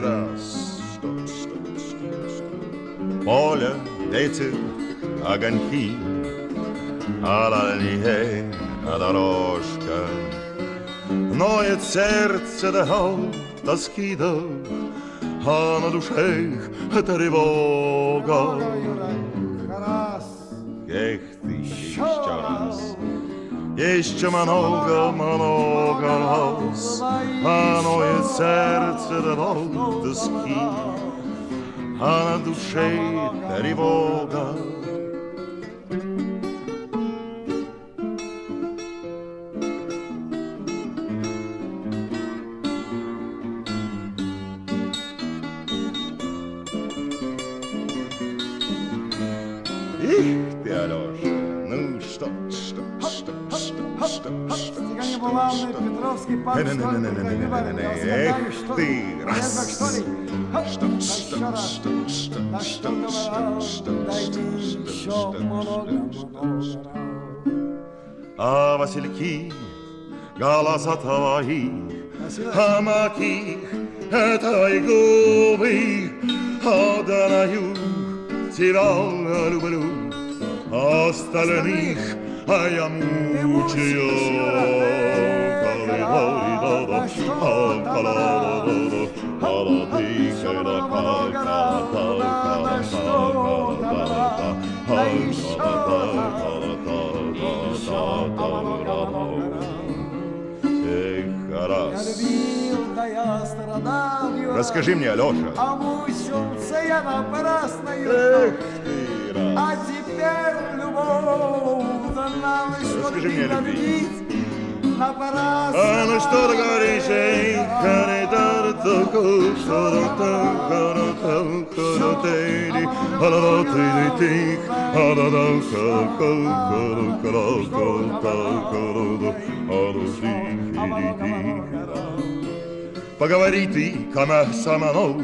раз. Поле, ветер, огоньки, а на дальней дорожка. Ноет сердце до тоски, а на душе тревога. Эх ты, еще раз. Еще много раз, а ноет сердце до тоски, а на душе тревога. Их ты, Алеша, ну что? Стихание булавное, Петровский парк, Эх ты, раз. А васильки, голоса твои, а маки, твои губы, отданаю тебя люблю, остальных а я мучаю. Расскажи мне, Алеша. А мучился я напрасною. Эх ты, раз. А теперь любовь знала, что ты любить напрасно. А ну что ты говоришь, эй, поговори ты со мной,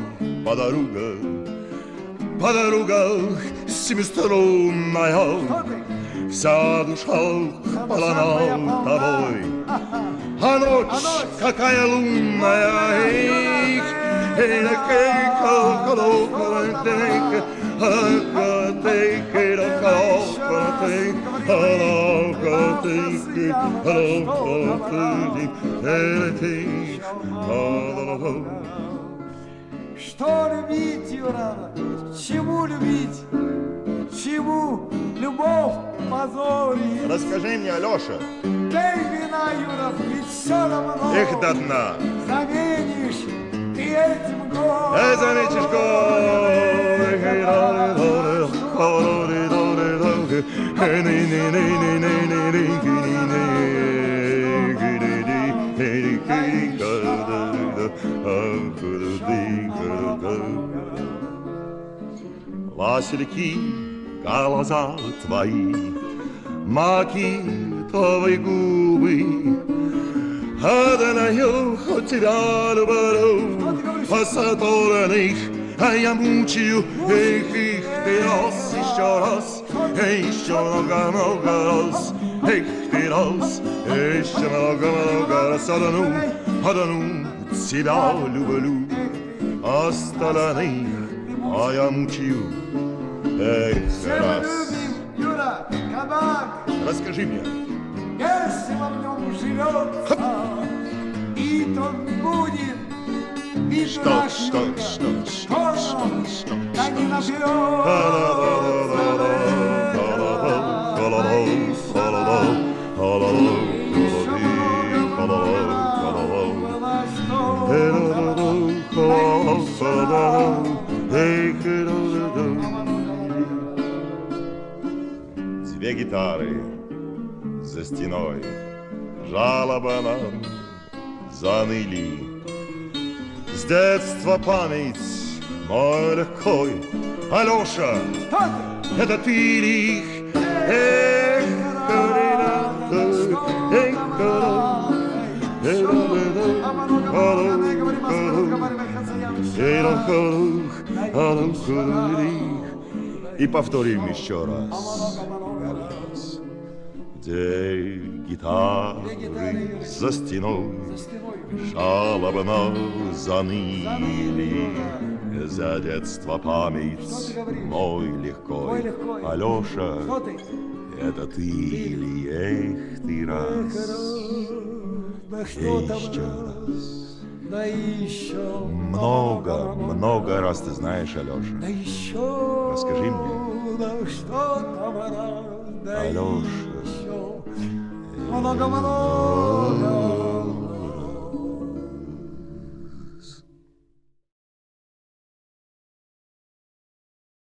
подруга семиструнная, вся душа полна тобой, а ночь какая лунная, Что любить, Юра? Чему любить? Чему любовь позорит? Расскажи мне, Алеша. Дай вина, Юра, ведь все равно. Эх, до дна. Заменишь ты этим гором. Заметишь васильки, глаза твои, маки твои губы, отдаю тебя люблю, остальных а я мучаю, эх, ты раз, еще раз, еще много раз, эх, ты раз, еще много раз, одну тебя люблю, остальных а я мучаю, эх, раз. Юра, кабак. Расскажи мне. Если во нем живется, и то будет видно, что да не наперед. Две гитары за стеной, жалобно заныли. С детства память мой легкой. Алеша, это ты ли? И повторим еще раз. Где гитары за стеной жалобно заныли. За детство память мой легкой. Алеша, это ты или эх ты раз? Да что там Еще раз? раз. Да еще Много раз ты знаешь, Алеша. Да еще Расскажи мне. Да что там раз? Да Алеша. еще много